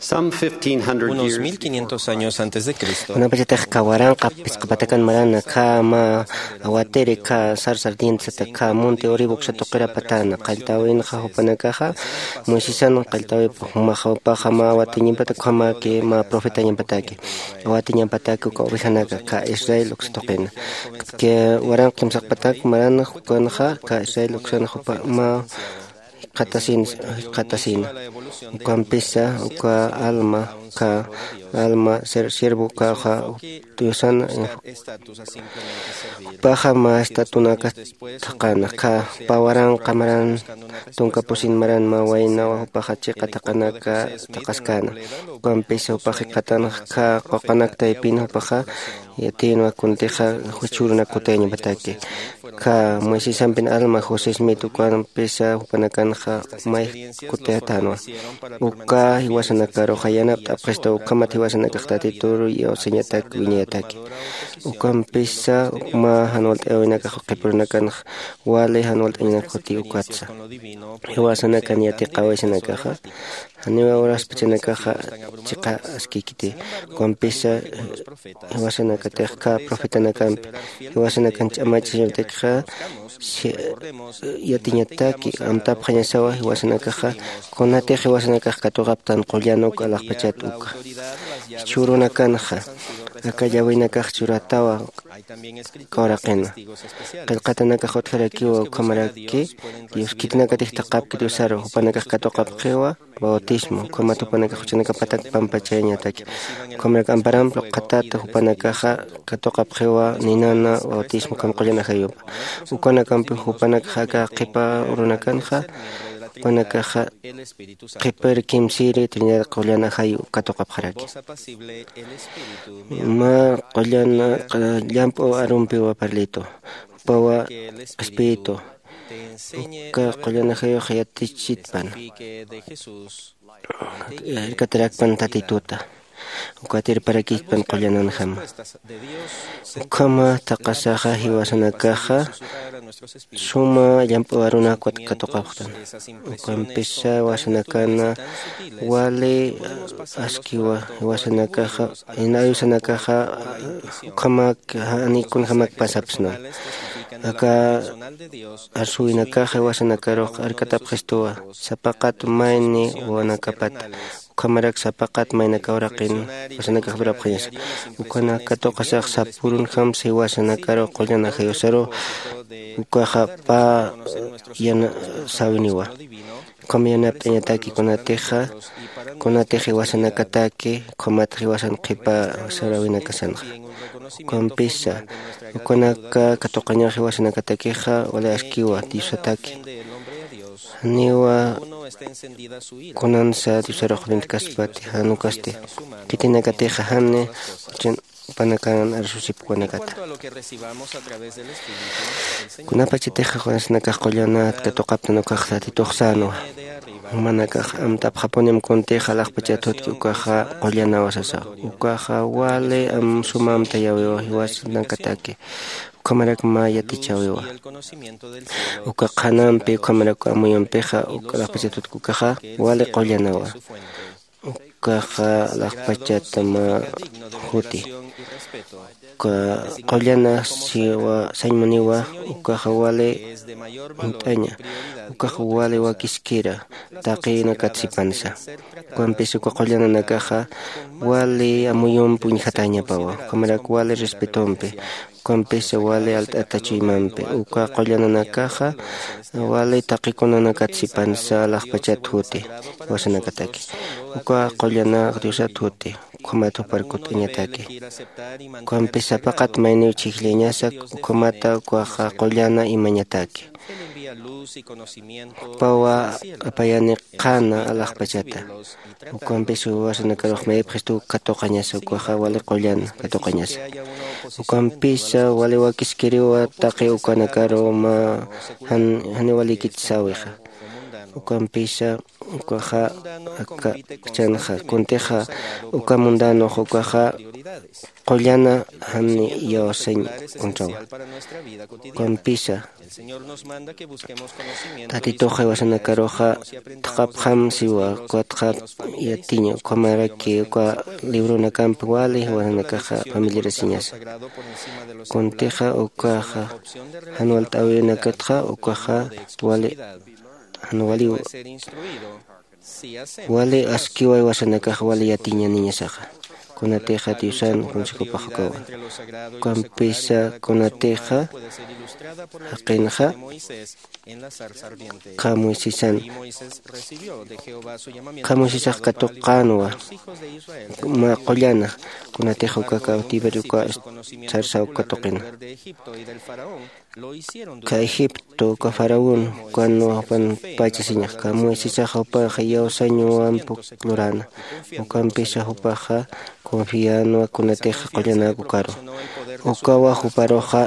Unos 1500 años antes de Cristo, una pachata kawaranqa pisqapatakan marana kama awatere ka sarsardientata ka monte oribuq shatuqira patana qaltawinqa hupanakaqa Moisésana qaltawipa humaqawpaqa ma awatiñimpata kama ke ma profetañimpataki awatiñampataki ka ovejanaka ka Israel uqsatuqina ke waranqa kimsaqpatak marana hukanaqa ka Israel uqsana hupa ma qatasina ukampisa uka alma ser siervo kaja tuyosana paja ma estatunaka taqana ka pawaran qamaran tunkapusin maran ma wayna paja chiqa taqanaka taqaskana ukampisa upaji qatana ka qoqanakta ipina paja yatinwa kuntiqa huchuruna kutaña bataki ka Moisés ampin alma José Smith ukampisa upanakanja may kutetanwa uka hiwasanakaro hayanapta apqesta ukamati hiwasanakaqta tituru yo señatak viñataki ukampisa ma hanwalta ewinakaq qipurnakanaq wale hanwalta ñinakuti ukatsa hiwasanakan yati qawasanakaqa haniwa horas pichanakaqa chiqa askikiti ukampisa hiwasanakataqqa profetanakampi hiwasanakan ch'amachishñawtaqqa yatiñataki amtapqa ñasawa hiwasanakaqa kunatiq hiwasanakaqa katuqaptan qullana uka alaqpachat uka churunakanaqa akallawinakaq churatawa kawraqina qillqatanaka hutqirakiwa ukamaraki Dios kitinakatihta qapki Diosaro hupanakaq katuqapqiwa bautismo kamata hupanakaq huchanaka patak pampachañataki ukamaraka amparamplo qatata hupanakaqa katuqapqiwa ninana bautismo kam qullana hayupa ukanakampi hupanakaqa qipa urunakanja Panakaja qipir kimsiri trinidad qullana hayu katuqapqaraki ma qullana llampu arumpiwa parlito pawa espiritu ka qullana hayu hayatichitpan katarakpan tatituta ukatir parakispan qullananjama ukama taqasaqa hiwasanakaqa suma llampu aruna katuqapqtan ukampisa wasanakana wale askiwa hiwasanakaqa inayusanakaqa ukama anikun hamak pasapsna aka arsuinakaqa hiwasanakaruq arkatapqistuwa sapaqat mayni wanakapata Kamarak sapakat mayna kawraqin wasanakaq brapqayas ukana katuqasaq sapurun ham siwasanakaro qullana hayusaro ukaqa pa yana sawiniwa kamyanaptañataki kunatiqa wasanakataki kumatiqa wasan qipa sarawinakasanqa ukampisa ukanaka katuqañaq wasanakatakiqa wala askiwa tisataki niwa kunansa tisaraq kaspati hanukaste kitinakatiqa hane panakan arsusipwanakata kunapachitiqa wasanakaq qullana katuqaptan ukaqa tituqsano manakaq amtapqapunim kuntiqa laqpachatutki ukaqa qullana wasasa ukaqa wale sumamta yawiwa hiwasanakataki Kamarak maya tichawiwa uka qhananpi kamarak amuyunpiqa uka laqpachatutkukaqa wale qullanawa ukaqa laqpachata ma huti uka qullana siwa saymaniwa ukaqa wale huntaña ukaqa wale wakiskira taqina katsipansa ukampis uka qullananakaqa wale amuyunpi ñiqatañapawa kamarak wale respetumpi ukampisa wale altachuymanpi uka qullananakaqa wale taqikunanakatsipansa laqpachat huti wasanakataki uka qullana Diosat huti ukamata huparkutñataki ukampisa paqat mayniw chiqllañasak ukamata ukaqa qullana imañataki pawa apayani qana alaqpachata ukampis wasanakaruq maypqistu katuqañasa ukaqa wale qullana katuqañasa ukampisa wale wakiskiriwa taqi ukanakaru ma hani walikit sawiqa ukampisa ukaja aka chanja kunteja uka mundano ukaja qollana hani yawasañ kunchawa ukampisa tatitoja iwasanakaroja tqapqam siwa kuatqa yatiña ukamaraki uka libruna kampi wali iwasanakaja familia siñasa kunteja ukaja hanual t'awinakatqa ukaja wali hanuwali wali askiwa iwasanakaja wali yatiña niñasaja kunateja tiusan consejo pajakawa ukampisa kunateja haqinja kamuisisan kamuisisaj katuqanwa ma qollana kunateja uka cautiverio uka sarsa uka tuqina ka Egipto ka faraón cuando pan pachasiñaj kamuisisaj upaja yawsaño ampu lurana ukampisa upaja confiano kunateja qollana ukaro ukawa uparoja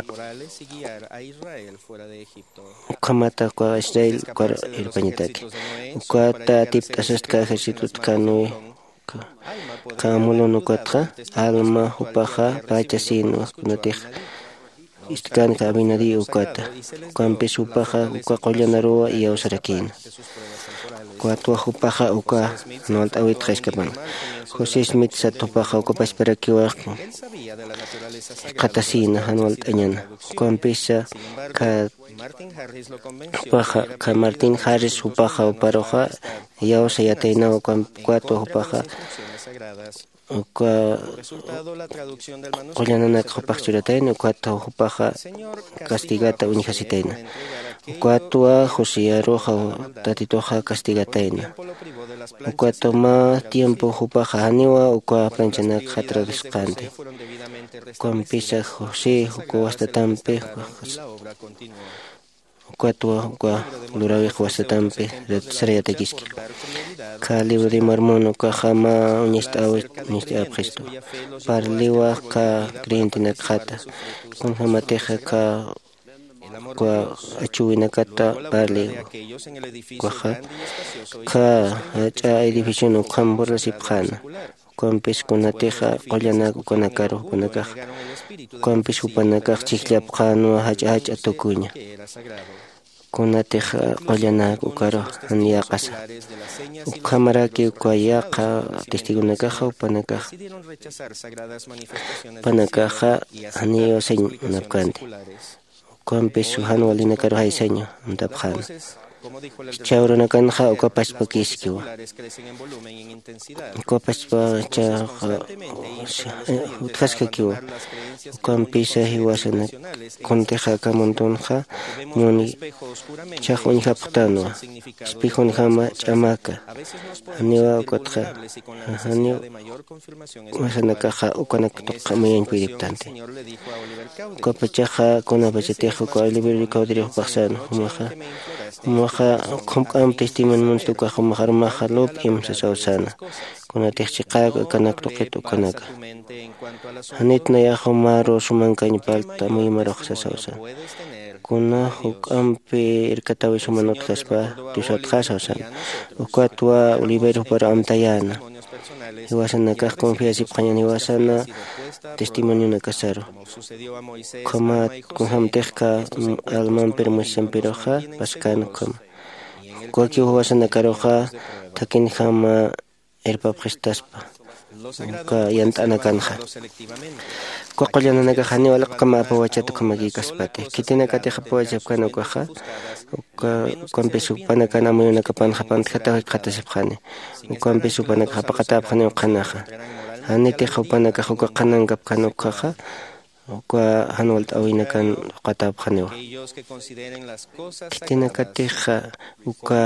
ukamata kwa Israel kwa irpañataki ukata tiptasastka ejército kanui kamulun ukatqa alma upaja pachasino kunateja istkan ka Abinadí ukata ukampis upaja uka qollana ruwa yawsarakina kuatwa upaja uka noal t'awit qhishkapan José Smith satupaja uka pasparakiwa qatasina hanual t'añana ukampisa ka upaja ka Martin Harris upaja uparoja yawsa yatayna kuatwa upaja uka qollananaka upaj churatayna kuatwa upaja castigata uñijasitayna kuatwa José Roja tatitoja castigatayna kuatwa ma tiempo upaja haniwa uka planchanaka atravesqante kuampisa José uka wastatampi kuatwa uka lurawiq wastatampi sarayatakisqa ka libro de Mormón uka jama uñist'awit uñist'apqisto parliwa ka creyentinaqa kun jamateja ka kwa achuwinakata parli kwaja ka cha edificio no kambora sipjana kuampis kunateja qollanaku kunakaro kunakaj kuampis upanakaj chikllapqanu hacha tukuña kunateja qollanaku karo haniyaqasa ukamaraki ukayaqa testigunakaja upanakaj panakaja haniyo señnapkanti kuampis hanualina karo hayseño untapjana chawrunakanja uka pachpakiskiwa uka pachpa chaqa utqaskakiwa ukampisa hiwasana kunteja kamontonja muni chaq uñijapqtanwa espejoni jama ch'amaka haniwa ukatqa haniwa wasanakaja ukanaktuqa mayanpiriptante uka pachaja kunapachateja uka Oliverio Caudillo paqsano humaja qumq'an testimonio tuqa humaja lup'im sasawsana kunateja chiqaqa kanaktuqita ukanaka hanitna yaqa humaro sumankaña palta muymaroq sasawsana kuna huk'anpi irkatawi sumanota kaspa tiusata sawsana ukatwa Oliverio para amtayana hiwasanakaq confiasipqaña hiwasana testimonio nakasaro kama kunhamtejka almanpir Moisésanpiroja paskano kama kuaki hiwasanakaroja takin jama irpapqistaspa ka yant'anakanja kuaqollananaka haniwala kama apawachata kamaki kaspate kitinakateja pawachapkana ukaja ukampis upanakana muyunakapanja pantijataqa qatasipqani ukampis upanaka paqatapqani uqanaja haniteja upanaka uka qanankapkana ukaja uka hanual t'awinakan qatapqaniwa kitinakateja uka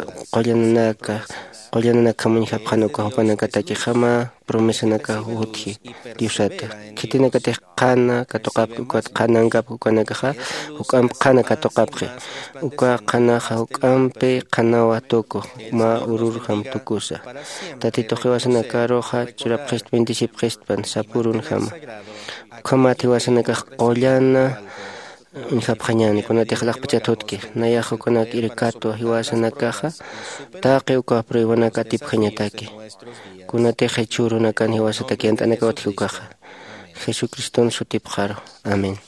qollananaka muñijapqani uka upanakataki jama promesanaka uti diosata kitinakateja qana katuqapki uka qanankapki ukanakaja ukampi qana katuqapki uka qanaja ukampi qanawa tukuq ma ururjam tukusa tatitoqa hiwasanakaroja churapqista 27 qispan sapurun jama ukamati hiwasanaka qollana Unhapjañani kunatij laqpachatutki nayajukunak irikato hiwasanakaja taqi uka pruibanaka tipjañataki kunatij churuna kan hiwasataki antanaka wathiukaja Jesucristo sutipqaro. Amén.